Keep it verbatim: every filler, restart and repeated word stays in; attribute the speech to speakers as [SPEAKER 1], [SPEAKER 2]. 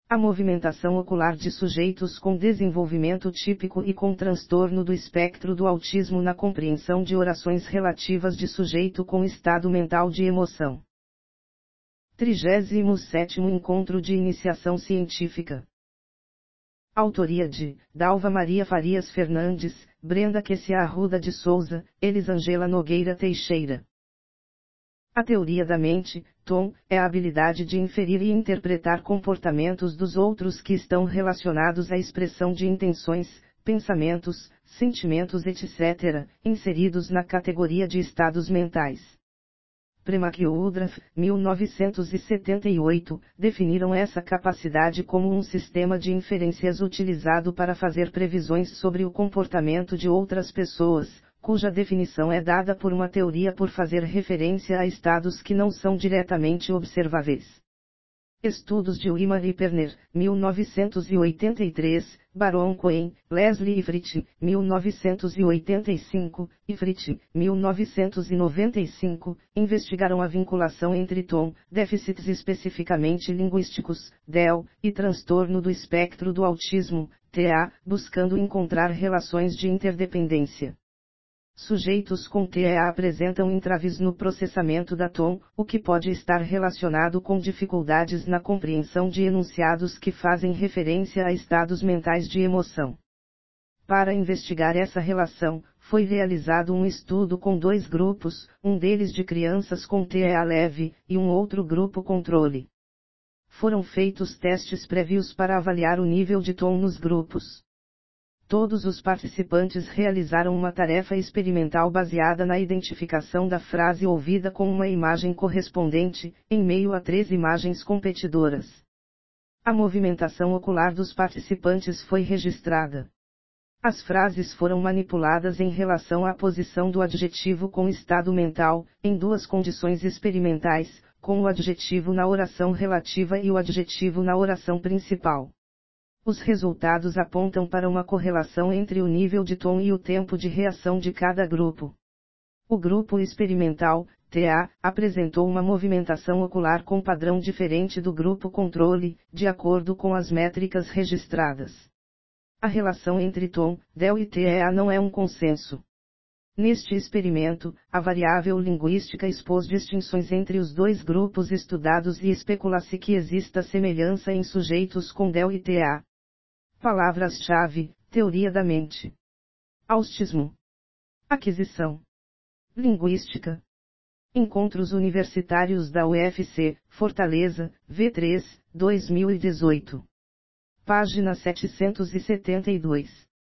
[SPEAKER 1] A movimentação ocular de sujeitos com desenvolvimento típico e com transtorno do espectro do autismo na compreensão de orações relativas de sujeito com estado mental de emoção. trigésimo sétimo Encontro de Iniciação Científica. Autoria de Dalva Maria Farias Fernandes, Brenda Quessia Arruda de Souza, Elisângela Nogueira Teixeira. A teoria da mente, Tom, é a habilidade de inferir e interpretar comportamentos dos outros que estão relacionados à expressão de intenções, pensamentos, sentimentos etcétera, inseridos na categoria de estados mentais. Prema Udraff, mil novecentos e setenta e oito, definiram essa capacidade como um sistema de inferências utilizado para fazer previsões sobre o comportamento de outras pessoas, cuja definição é dada por uma teoria por fazer referência a estados que não são diretamente observáveis. Estudos de Wimar e Perner, mil novecentos e oitenta e três, Baron Cohen, Leslie Ifrit, mil novecentos e oitenta e cinco, Ifrit, mil novecentos e noventa e cinco, investigaram a vinculação entre Tom, déficits especificamente linguísticos, D E L, e transtorno do espectro do autismo, T A, buscando encontrar relações de interdependência. Sujeitos com T E A apresentam entraves no processamento da T O M, o que pode estar relacionado com dificuldades na compreensão de enunciados que fazem referência a estados mentais de emoção. Para investigar essa relação, foi realizado um estudo com dois grupos, um deles de crianças com T E A leve, e um outro grupo controle. Foram feitos testes prévios para avaliar o nível de T O M nos grupos. Todos os participantes realizaram uma tarefa experimental baseada na identificação da frase ouvida com uma imagem correspondente, em meio a três imagens competidoras. A movimentação ocular dos participantes foi registrada. As frases foram manipuladas em relação à posição do adjetivo com estado mental, em duas condições experimentais, com o adjetivo na oração relativa e o adjetivo na oração principal. Os resultados apontam para uma correlação entre o nível de tom e o tempo de reação de cada grupo. O grupo experimental, T A, apresentou uma movimentação ocular com padrão diferente do grupo controle, de acordo com as métricas registradas. A relação entre tom, D E L e T E A não é um consenso. Neste experimento, a variável linguística expôs distinções entre os dois grupos estudados e especula-se que exista semelhança em sujeitos com D E L e T A. Palavras-chave: teoria da mente, autismo, aquisição, linguística. Encontros Universitários da U F C, Fortaleza, V três, dois mil e dezoito. Página setecentos e setenta e dois.